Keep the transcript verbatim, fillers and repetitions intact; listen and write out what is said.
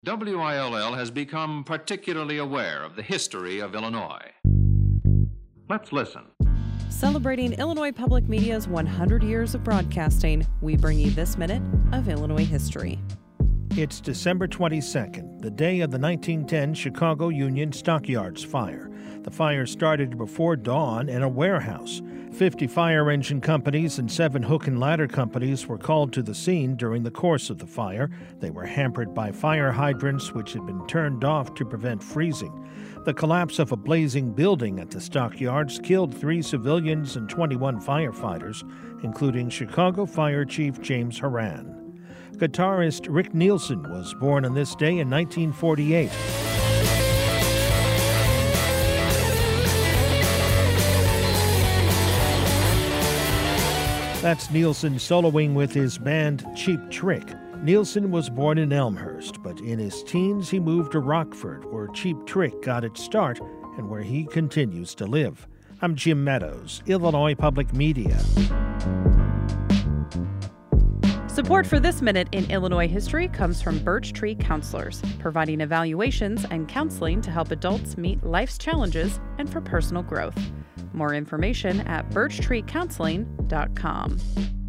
W I L L has become particularly aware of the history of Illinois. Let's listen. Celebrating Illinois Public Media's one hundred years of broadcasting, we bring you this minute of Illinois history. It's December twenty-second, the day of the nineteen ten Chicago Union Stockyards fire. The fire started before dawn in a warehouse. Fifty fire engine companies and seven hook and ladder companies were called to the scene during the course of the fire. They were hampered by fire hydrants which had been turned off to prevent freezing. The collapse of a blazing building at the stockyards killed three civilians and twenty-one firefighters, including Chicago Fire Chief James Horan. Guitarist Rick Nielsen was born on this day in nineteen forty-eight. That's Nielsen soloing with his band Cheap Trick. Nielsen was born in Elmhurst, but in his teens he moved to Rockford, where Cheap Trick got its start and where he continues to live. I'm Jim Meadows, Illinois Public Media. Support for this minute in Illinois history comes from Birch Tree Counselors, providing evaluations and counseling to help adults meet life's challenges and for personal growth. More information at birch tree counseling dot com.